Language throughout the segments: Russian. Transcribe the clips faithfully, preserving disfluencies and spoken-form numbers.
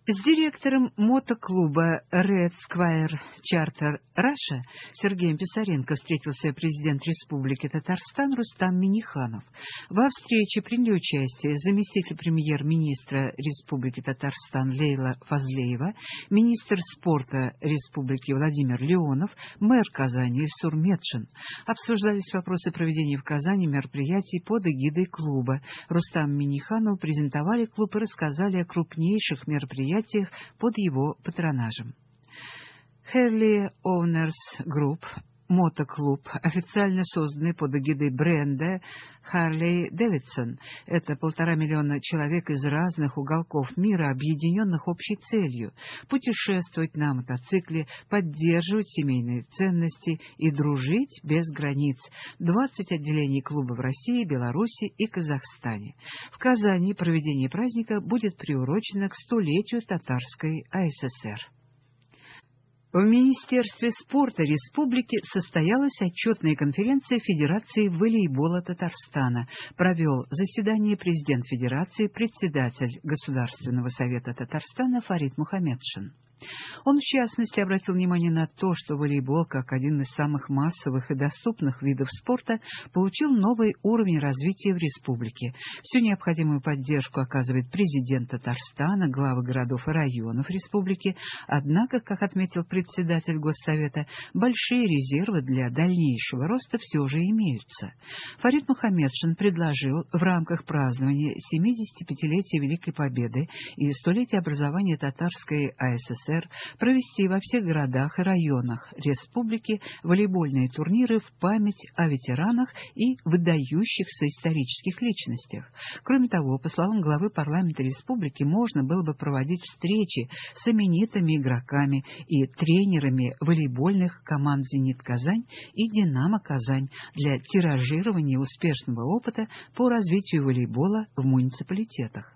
С директором мотоклуба Red Square Charter Russia Сергеем Писаренко встретился президент Республики Татарстан Рустам Минниханов. Во встрече приняли участие заместитель премьер-министра Республики Татарстан Лейла Фазлеева, министр спорта Республики Владимир Леонов, мэр Казани Ильсур Метшин. Обсуждались вопросы проведения в Казани мероприятий под эгидой клуба. Рустаму Минниханову презентовали клуб и рассказали о крупнейших мероприятиях под его патронажем. Harley Owners Group, мотоклуб, официально созданный под эгидой бренда Harley Davidson. Это полтора миллиона человек из разных уголков мира, объединенных общей целью – путешествовать на мотоцикле, поддерживать семейные ценности и дружить без границ. двадцать отделений клуба в России, Беларуси и Казахстане. В Казани проведение праздника будет приурочено к столетию Татарской АССР. В Министерстве спорта Республики состоялась отчетная конференция Федерации волейбола Татарстана. Провел заседание президент Федерации, председатель Государственного совета Татарстана Фарид Мухаммедшин. Он, в частности, обратил внимание на то, что волейбол, как один из самых массовых и доступных видов спорта, получил новый уровень развития в республике. Всю необходимую поддержку оказывает президент Татарстана, главы городов и районов республики. Однако, как отметил председатель Госсовета, большие резервы для дальнейшего роста все же имеются. Фарид Мухаммедшин предложил в рамках празднования семидесятипятилетия Великой Победы и столетия образования Татарской АССР провести во всех городах и районах республики волейбольные турниры в память о ветеранах и выдающихся исторических личностях. Кроме того, по словам главы парламента республики, можно было бы проводить встречи с именитыми игроками и тренерами волейбольных команд «Зенит-Казань» и «Динамо-Казань» для тиражирования успешного опыта по развитию волейбола в муниципалитетах.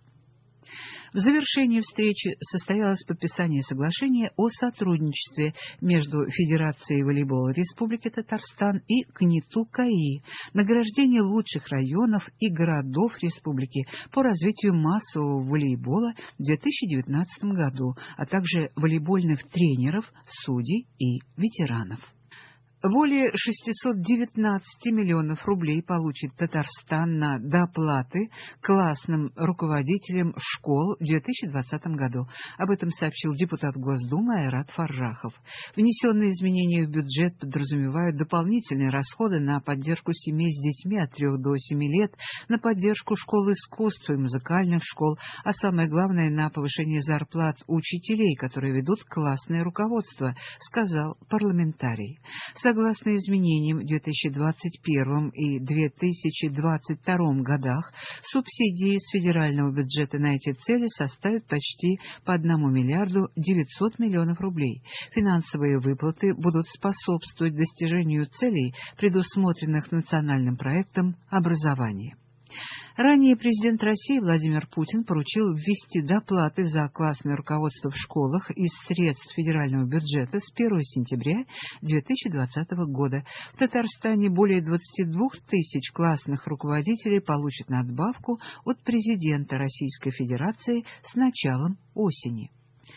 В завершении встречи состоялось подписание соглашения о сотрудничестве между Федерацией волейбола Республики Татарстан и КНИТУ КАИ, награждение лучших районов и городов республики по развитию массового волейбола в две тысячи девятнадцатом году, а также волейбольных тренеров, судей и ветеранов. Более шестисот девятнадцати миллионов рублей получит Татарстан на доплаты классным руководителям школ в две тысячи двадцатом году. Об этом сообщил депутат Госдумы Айрат Фаржахов. Внесенные изменения в бюджет подразумевают дополнительные расходы на поддержку семей с детьми от трёх до семи лет, на поддержку школ искусств и музыкальных школ, а самое главное — на повышение зарплат учителей, которые ведут классное руководство, сказал парламентарий. Согласно изменениям в две тысячи двадцать первом и две тысячи двадцать втором годах, субсидии с федерального бюджета на эти цели составят почти по одному миллиарду девятьсот миллионов рублей. Финансовые выплаты будут способствовать достижению целей, предусмотренных национальным проектом образования. Ранее президент России Владимир Путин поручил ввести доплаты за классное руководство в школах из средств федерального бюджета с первого сентября две тысячи двадцатого года. В Татарстане более двадцати двух тысяч классных руководителей получат надбавку от президента Российской Федерации с началом осени.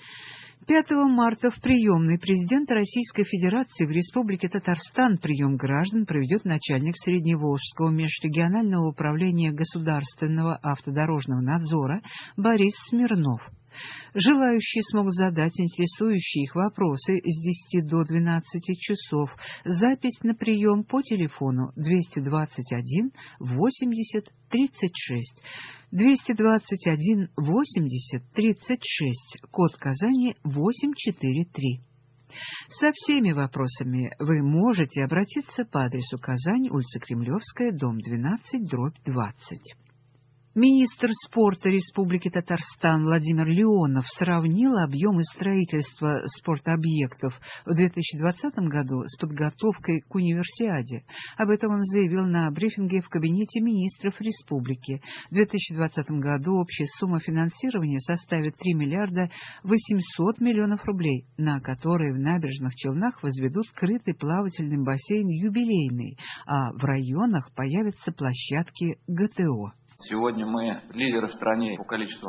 пятого марта в приемной президента Российской Федерации в Республике Татарстан прием граждан проведет начальник Средневолжского межрегионального управления государственного автодорожного надзора Борис Смирнов. Желающие смогут задать интересующие их вопросы с десяти до двенадцати часов. Запись на прием по телефону двести двадцать один восемьдесят тридцать шесть. двести двадцать один восемьдесят тридцать шесть. Код Казани восемь четыре три. Со всеми вопросами вы можете обратиться по адресу Казань, улица Кремлевская, дом двенадцать, дробь двадцать. Министр спорта Республики Татарстан Владимир Леонов сравнил объемы строительства спортобъектов в две тысячи двадцатом году с подготовкой к универсиаде. Об этом он заявил на брифинге в кабинете министров республики. В две тысячи двадцатом году общая сумма финансирования составит три миллиарда восемьсот миллионов рублей, на которые в Набережных Челнах возведут крытый плавательный бассейн «Юбилейный», а в районах появятся площадки ГТО. Сегодня мы лидеры в стране по количеству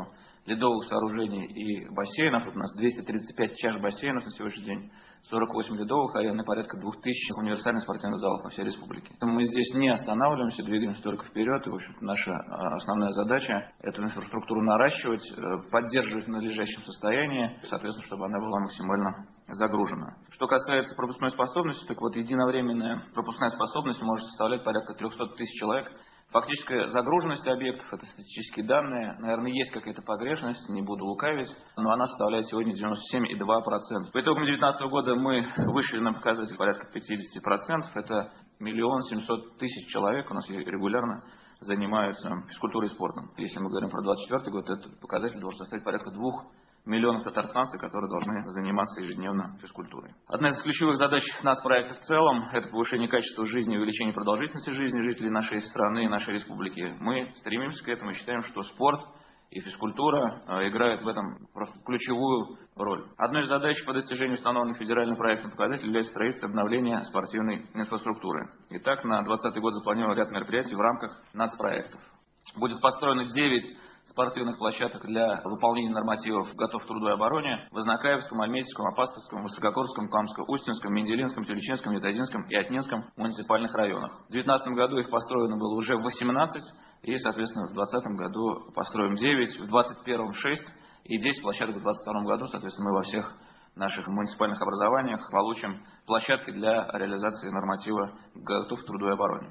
ледовых сооружений и бассейнов. Вот у нас двести тридцать пять чаш бассейнов на сегодняшний день, сорок восемь ледовых арен и порядка двух тысяч универсальных спортивных залов по всей республике. Мы здесь не останавливаемся, двигаемся только вперед. И, в общем, наша основная задача – эту инфраструктуру наращивать, поддерживать в надлежащем состоянии, соответственно, чтобы она была максимально загружена. Что касается пропускной способности, так вот единовременная пропускная способность может составлять порядка триста тысяч человек. Фактическая загруженность объектов, это статистические данные, наверное, есть какая-то погрешность, не буду лукавить, но она составляет сегодня девяносто семь и два десятых процента. По итогам две тысячи девятнадцатого года мы вышли на показатель порядка пятьдесят процентов, это миллион семьсот тысяч человек у нас регулярно занимаются физкультурой и спортом. Если мы говорим про двадцать четвёртый год, этот показатель должен составить порядка двух миллионов татарстанцев, которые должны заниматься ежедневно физкультурой. Одна из ключевых задач нас проекта в целом – это повышение качества жизни и увеличение продолжительности жизни жителей нашей страны и нашей республики. Мы стремимся к этому и считаем, что спорт и физкультура играют в этом просто ключевую роль. Одной из задач по достижению установленных федеральным проектом показателей является строительство и обновление спортивной инфраструктуры. Итак, на двадцатый год запланирован ряд мероприятий в рамках нацпроектов. Будет построено девять спортивных площадок для выполнения нормативов «Готов к труду и обороне» в Азнакаевском, Альметьевском, Апастовском, Высокогорском, Камском, Устинском, Менделинском, Тюльчинском, Ятазинском и Отнинском муниципальных районах. В две тысячи девятнадцатом году их построено было уже восемнадцать, и, соответственно, в две тысячи двадцатом году построим девять, в две тысячи двадцать первом шесть и десять площадок в две тысячи двадцать втором году, соответственно, мы во всех наших муниципальных образованиях получим площадки для реализации норматива «Готов к труду и обороне».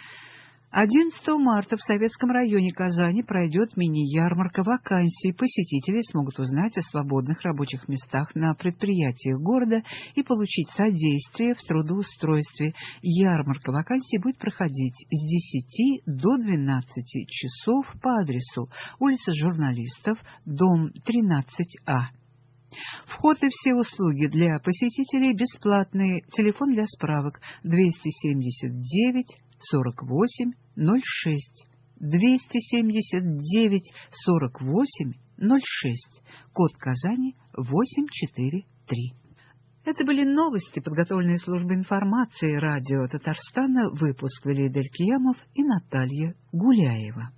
одиннадцатого марта в Советском районе Казани пройдет мини-ярмарка вакансий. Посетители смогут узнать о свободных рабочих местах на предприятиях города и получить содействие в трудоустройстве. Ярмарка вакансий будет проходить с десяти до двенадцати часов по адресу улица Журналистов, дом тринадцать А. Вход и все услуги для посетителей бесплатные. Телефон для справок двести семьдесят девять сорок восемь ноль шесть, двести семьдесят девять сорок восемь ноль шесть, код Казани восемь четыре три. Это были новости, подготовленные службой информации радио Татарстана. Выпуск вели Эльдар Киямов и Наталья Гуляева.